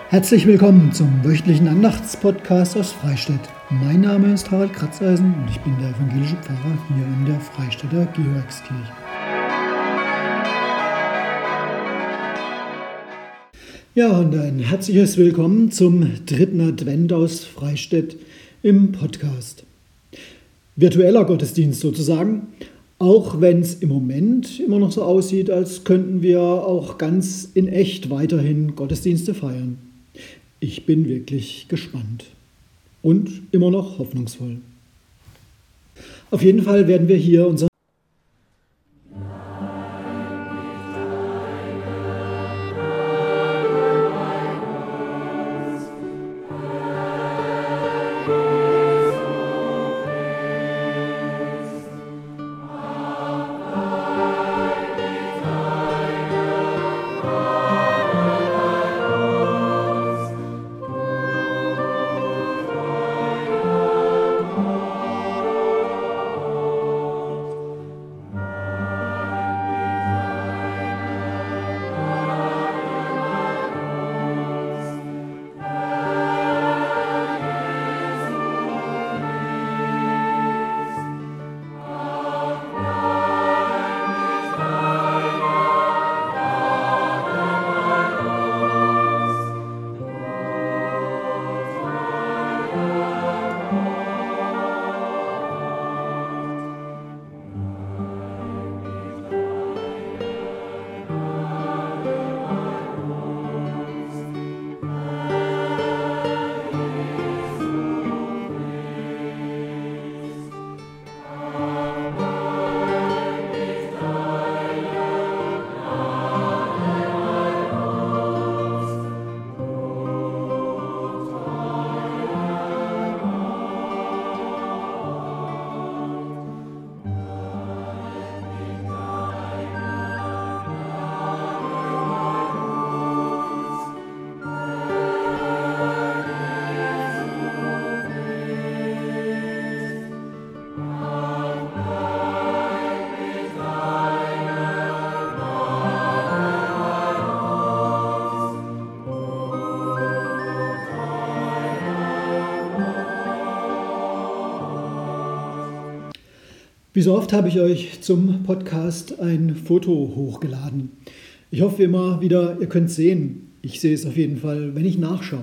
Herzlich willkommen zum wöchentlichen Andachtspodcast aus Freistädt. Mein Name ist Harald Kratzeisen und ich bin der evangelische Pfarrer hier in der Freistädter Georgskirche. Ja, und ein herzliches Willkommen zum dritten Advent aus Freistädt im Podcast. Virtueller Gottesdienst sozusagen, auch wenn es im Moment immer noch so aussieht, als könnten wir auch ganz in echt weiterhin Gottesdienste feiern. Ich bin wirklich gespannt und immer noch hoffnungsvoll. Auf jeden Fall werden wir hier unser Wie so oft habe ich euch zum Podcast ein Foto hochgeladen. Ich hoffe immer wieder, ihr könnt es sehen. Ich sehe es auf jeden Fall, wenn ich nachschaue.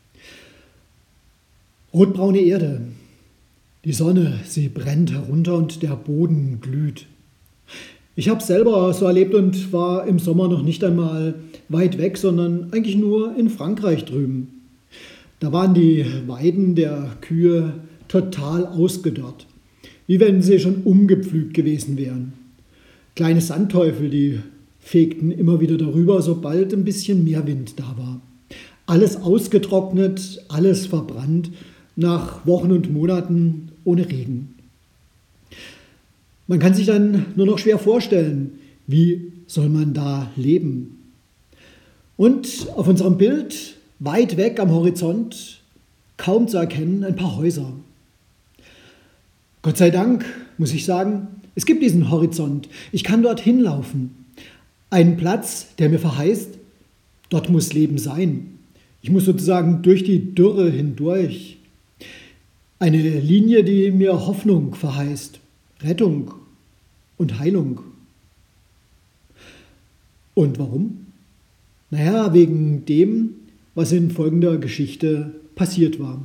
Rotbraune Erde. Die Sonne, sie brennt herunter und der Boden glüht. Ich habe es selber so erlebt und war im Sommer noch nicht einmal weit weg, sondern eigentlich nur in Frankreich drüben. Da waren die Weiden der Kühe total ausgedörrt. Wie wenn sie schon umgepflügt gewesen wären. Kleine Sandteufel, die fegten immer wieder darüber, sobald ein bisschen mehr Wind da war. Alles ausgetrocknet, alles verbrannt, nach Wochen und Monaten ohne Regen. Man kann sich dann nur noch schwer vorstellen, wie soll man da leben. Und auf unserem Bild, weit weg am Horizont, kaum zu erkennen, ein paar Häuser. Gott sei Dank, muss ich sagen, es gibt diesen Horizont. Ich kann dort hinlaufen. Einen Platz, der mir verheißt, dort muss Leben sein. Ich muss sozusagen durch die Dürre hindurch. Eine Linie, die mir Hoffnung verheißt, Rettung und Heilung. Und warum? Naja, wegen dem, was in folgender Geschichte passiert war.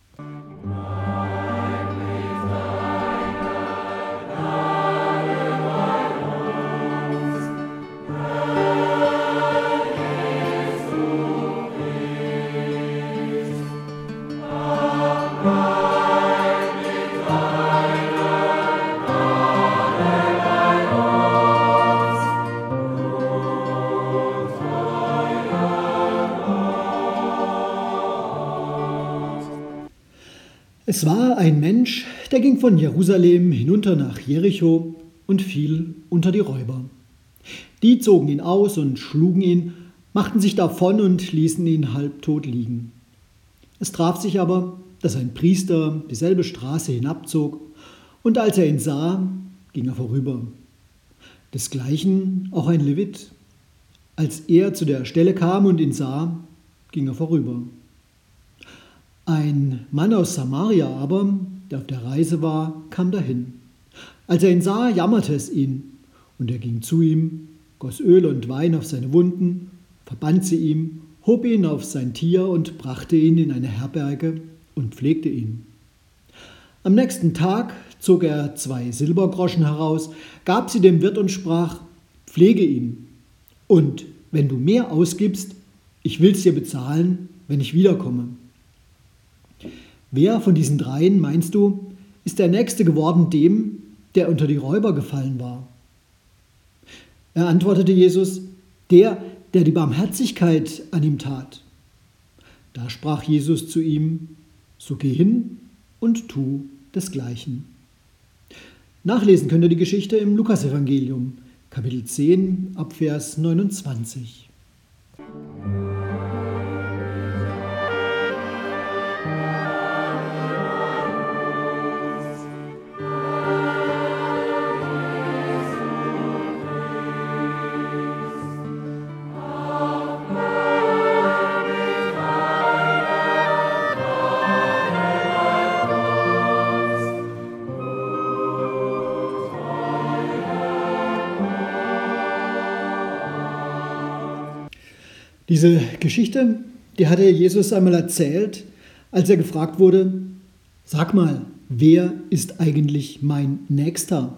Es war ein Mensch, der ging von Jerusalem hinunter nach Jericho und fiel unter die Räuber. Die zogen ihn aus und schlugen ihn, machten sich davon und ließen ihn halbtot liegen. Es traf sich aber, dass ein Priester dieselbe Straße hinabzog, und als er ihn sah, ging er vorüber. Desgleichen auch ein Levit. Als er zu der Stelle kam und ihn sah, ging er vorüber. Ein Mann aus Samaria aber, der auf der Reise war, kam dahin. Als er ihn sah, jammerte es ihn, und er ging zu ihm, goss Öl und Wein auf seine Wunden, verband sie ihm, hob ihn auf sein Tier und brachte ihn in eine Herberge und pflegte ihn. Am nächsten Tag zog er 2 Silbergroschen heraus, gab sie dem Wirt und sprach: Pflege ihn, und wenn du mehr ausgibst, ich will's dir bezahlen, wenn ich wiederkomme. Wer von diesen 3, meinst du, ist der Nächste geworden dem, der unter die Räuber gefallen war? Er antwortete Jesus: Der die Barmherzigkeit an ihm tat. Da sprach Jesus zu ihm: So geh hin und tu desgleichen. Nachlesen könnt ihr die Geschichte im Lukasevangelium, Kapitel 10, ab Vers 29. Diese Geschichte, die hatte Jesus einmal erzählt, als er gefragt wurde: Sag mal, wer ist eigentlich mein Nächster?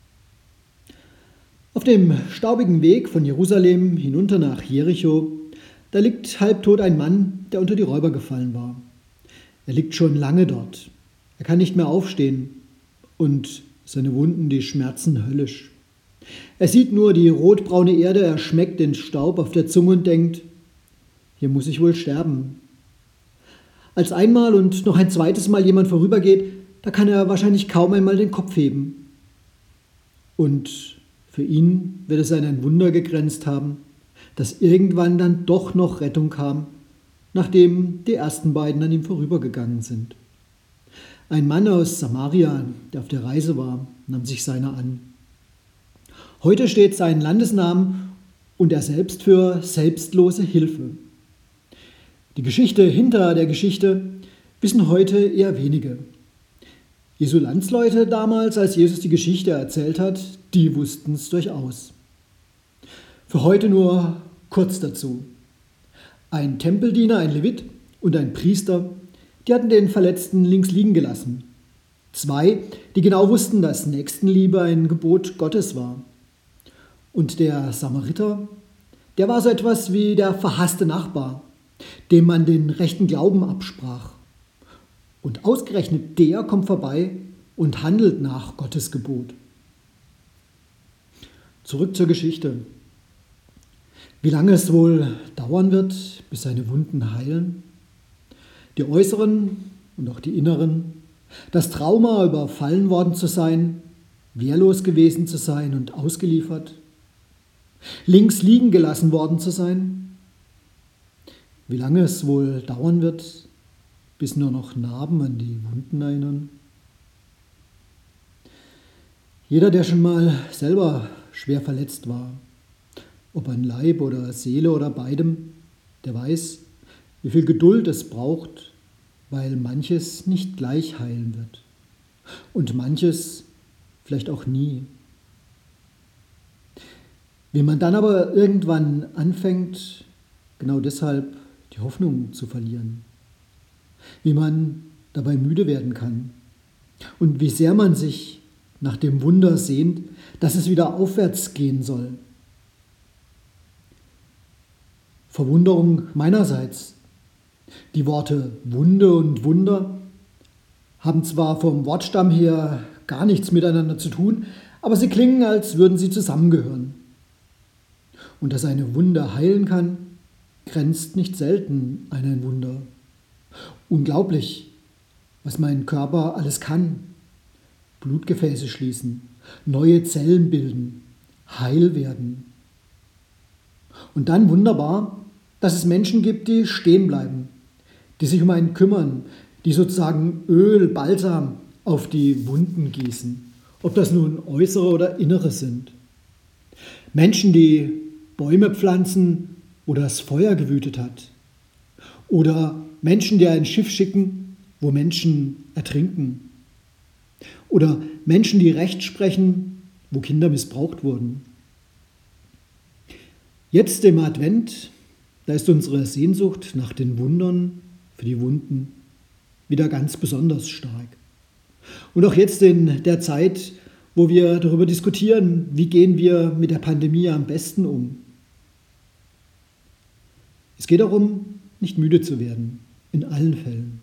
Auf dem staubigen Weg von Jerusalem hinunter nach Jericho, da liegt halbtot ein Mann, der unter die Räuber gefallen war. Er liegt schon lange dort. Er kann nicht mehr aufstehen und seine Wunden, die schmerzen höllisch. Er sieht nur die rotbraune Erde, er schmeckt den Staub auf der Zunge und denkt: Hier muss ich wohl sterben. Als einmal und noch ein zweites Mal jemand vorübergeht, da kann er wahrscheinlich kaum einmal den Kopf heben. Und für ihn wird es an ein Wunder gegrenzt haben, dass irgendwann dann doch noch Rettung kam, nachdem die ersten beiden an ihm vorübergegangen sind. Ein Mann aus Samaria, der auf der Reise war, nahm sich seiner an. Heute steht sein Landesname und er selbst für selbstlose Hilfe. Die Geschichte hinter der Geschichte wissen heute eher wenige. Jesu Landsleute damals, als Jesus die Geschichte erzählt hat, die wussten es durchaus. Für heute nur kurz dazu. Ein Tempeldiener, ein Levit und ein Priester, die hatten den Verletzten links liegen gelassen. 2, die genau wussten, dass Nächstenliebe ein Gebot Gottes war. Und der Samariter, der war so etwas wie der verhasste Nachbar, dem man den rechten Glauben absprach. Und ausgerechnet der kommt vorbei und handelt nach Gottes Gebot. Zurück zur Geschichte. Wie lange es wohl dauern wird, bis seine Wunden heilen? Die äußeren und auch die inneren. Das Trauma, überfallen worden zu sein, wehrlos gewesen zu sein und ausgeliefert. Links liegen gelassen worden zu sein. Wie lange es wohl dauern wird, bis nur noch Narben an die Wunden erinnern. Jeder, der schon mal selber schwer verletzt war, ob an Leib oder Seele oder beidem, der weiß, wie viel Geduld es braucht, weil manches nicht gleich heilen wird und manches vielleicht auch nie. Wie man dann aber irgendwann anfängt, genau deshalb die Hoffnung zu verlieren. Wie man dabei müde werden kann und wie sehr man sich nach dem Wunder sehnt, dass es wieder aufwärts gehen soll. Verwunderung meinerseits. Die Worte Wunde und Wunder haben zwar vom Wortstamm her gar nichts miteinander zu tun, aber sie klingen, als würden sie zusammengehören. Und dass eine Wunde heilen kann, grenzt nicht selten an ein Wunder. Unglaublich, was mein Körper alles kann. Blutgefäße schließen, neue Zellen bilden, heil werden. Und dann wunderbar, dass es Menschen gibt, die stehen bleiben, die sich um einen kümmern, die sozusagen Öl, Balsam auf die Wunden gießen, ob das nun äußere oder innere sind. Menschen, die Bäume pflanzen, wo das Feuer gewütet hat. Oder Menschen, die ein Schiff schicken, wo Menschen ertrinken. Oder Menschen, die Recht sprechen, wo Kinder missbraucht wurden. Jetzt im Advent, da ist unsere Sehnsucht nach den Wundern für die Wunden wieder ganz besonders stark. Und auch jetzt in der Zeit, wo wir darüber diskutieren, wie gehen wir mit der Pandemie am besten um. Es geht darum, nicht müde zu werden, in allen Fällen.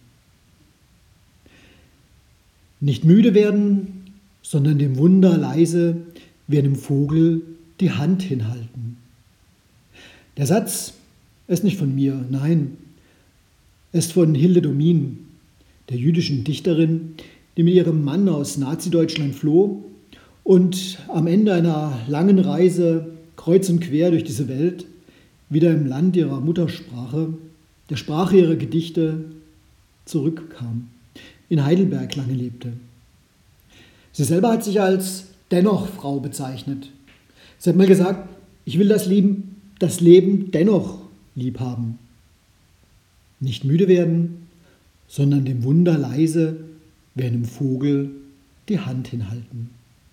Nicht müde werden, sondern dem Wunder leise wie einem Vogel die Hand hinhalten. Der Satz ist nicht von mir, nein, er ist von Hilde Domin, der jüdischen Dichterin, die mit ihrem Mann aus Nazi-Deutschland floh und am Ende einer langen Reise kreuz und quer durch diese Welt wieder im Land ihrer Muttersprache, der Sprache ihrer Gedichte, zurückkam, in Heidelberg lange lebte. Sie selber hat sich als Dennoch-Frau bezeichnet. Sie hat mal gesagt, ich will das Leben dennoch lieb haben. Nicht müde werden, sondern dem Wunder leise wie einem Vogel die Hand hinhalten.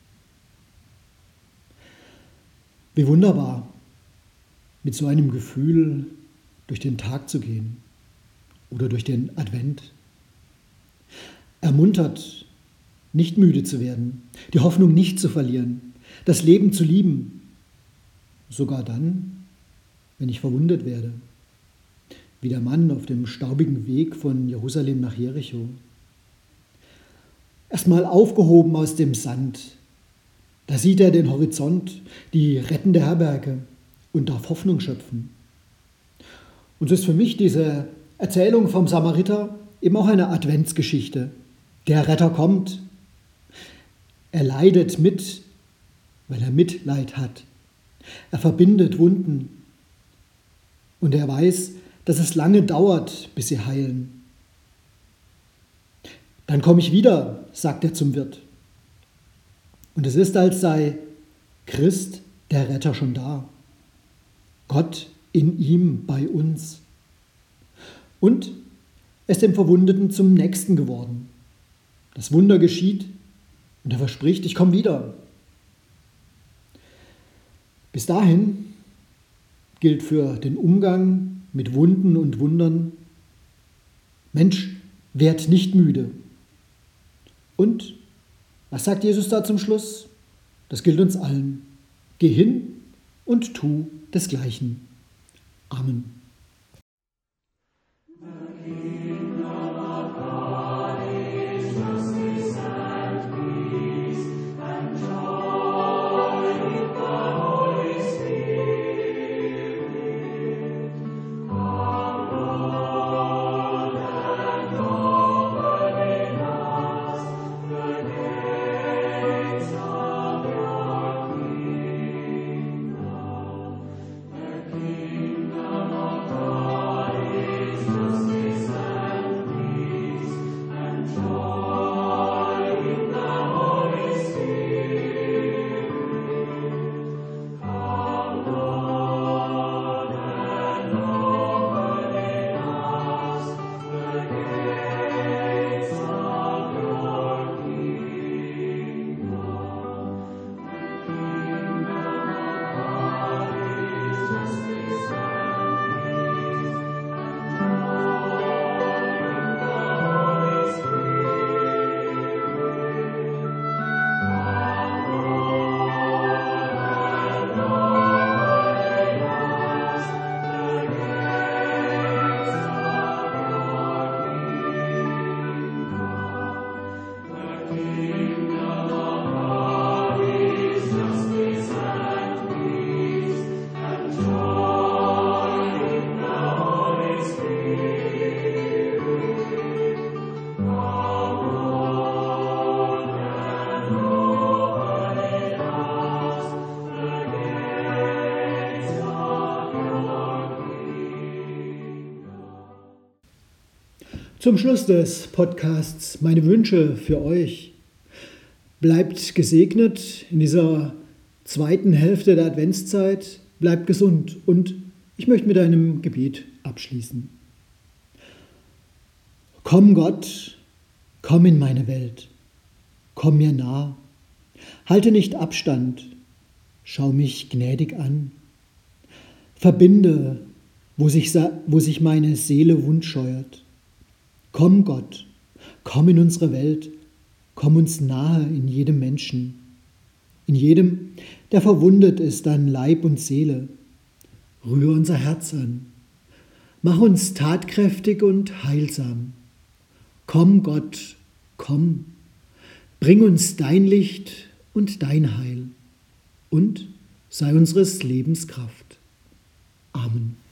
Wie wunderbar, mit so einem Gefühl durch den Tag zu gehen oder durch den Advent. Ermuntert, nicht müde zu werden, die Hoffnung nicht zu verlieren, das Leben zu lieben, sogar dann, wenn ich verwundet werde, wie der Mann auf dem staubigen Weg von Jerusalem nach Jericho. Erstmal aufgehoben aus dem Sand, da sieht er den Horizont, die rettende Herberge und darf Hoffnung schöpfen. Und so ist für mich diese Erzählung vom Samariter eben auch eine Adventsgeschichte. Der Retter kommt. Er leidet mit, weil er Mitleid hat. Er verbindet Wunden. Und er weiß, dass es lange dauert, bis sie heilen. Dann komme ich wieder, sagt er zum Wirt. Und es ist, als sei Christ, der Retter, schon da. Gott in ihm, bei uns. Und er ist dem Verwundeten zum Nächsten geworden. Das Wunder geschieht und er verspricht, ich komme wieder. Bis dahin gilt für den Umgang mit Wunden und Wundern: Mensch, werd nicht müde. Und was sagt Jesus da zum Schluss? Das gilt uns allen. Geh hin und tu desgleichen. Amen. Zum Schluss des Podcasts meine Wünsche für euch. Bleibt gesegnet in dieser zweiten Hälfte der Adventszeit, bleibt gesund und ich möchte mit einem Gebet abschließen. Komm Gott, komm in meine Welt, komm mir nah, halte nicht Abstand, schau mich gnädig an. Verbinde, wo sich meine Seele wundscheuert. Komm Gott, komm in unsere Welt, komm uns nahe in jedem Menschen, in jedem, der verwundet ist an Leib und Seele. Rühre unser Herz an, mach uns tatkräftig und heilsam. Komm Gott, komm, bring uns dein Licht und dein Heil und sei unseres Lebens Kraft. Amen.